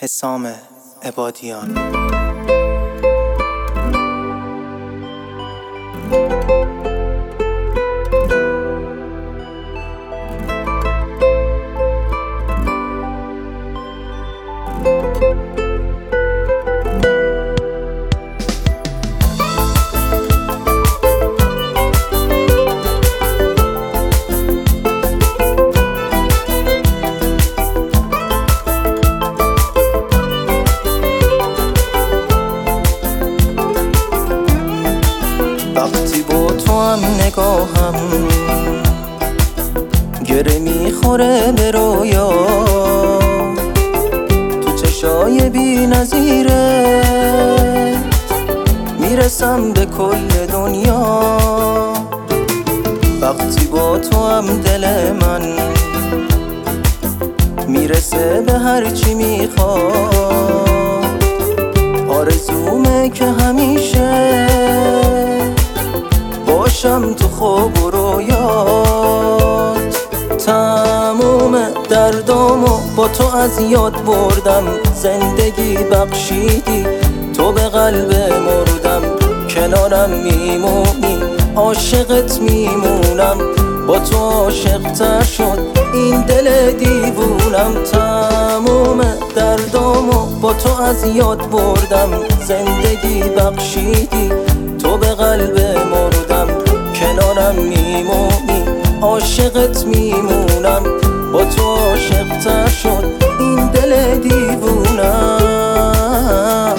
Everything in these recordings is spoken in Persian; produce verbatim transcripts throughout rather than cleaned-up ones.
حسام عبادیان. وقتی با تو هم نگاهم گره میخوره به رویا، تو چشای بی نظیره میرسم به کل دنیا. وقتی با تو هم دل من میرسه به هرچی میخواد، آرزومه که همیشه باشم تو خواب و رویات. تموم دردامو با تو از یاد بردم، زندگی بخشیدی تو به قلب مردم. کنارم میمونی عاشقت میمونم، با تو عاشق‌تر شد این دل دیوونم. تموم دردامو با تو از یاد بردم، زندگی بخشیدی تو به قلب مردم. کنارم میمونی عاشقت میمونم، با تو عاشق‌تر شد این دل دیوونم.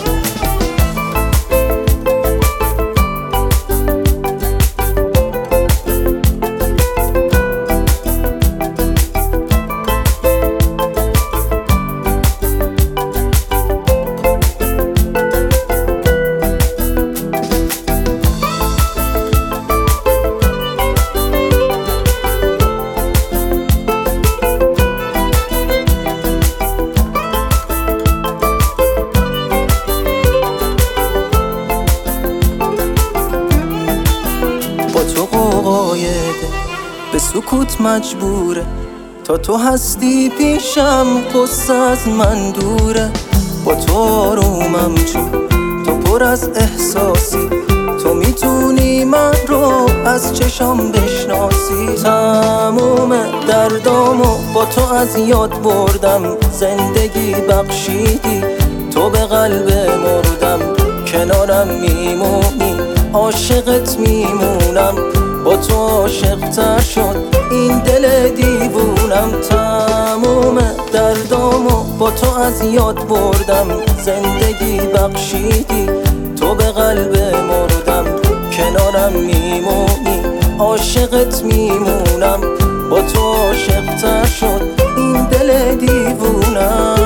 با تو قایده به سکوت مجبوره، تا تو هستی پیشم قصه از من دوره. با تو آرومم چون تو پر از احساسی، تو میتونی من رو از چشام بشناسی. تموم دردامو با تو از یاد بردم، زندگی بخشیدی تو به قلب مردم. کنارم میمونی عاشقت میمونم، با تو عاشق‌تر شد این دل دیوونم. تموم دردامو با تو از یاد بردم، زندگی بخشیدی تو به قلب مردم. کنارم میمونی عاشقت میمونم، با تو عاشق‌تر شد این دل دیوونم.